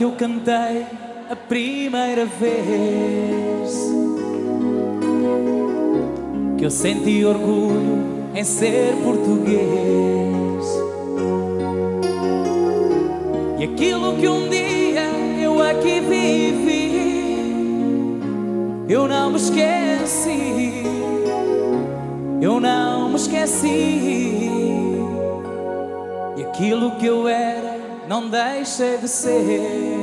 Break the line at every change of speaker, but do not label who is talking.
Eu cantei a primeira vez que eu senti orgulho em ser português. E aquilo que um dia eu aqui vivi, eu não me esqueci, eu não me esqueci. E aquilo que eu era, não deixei de ser.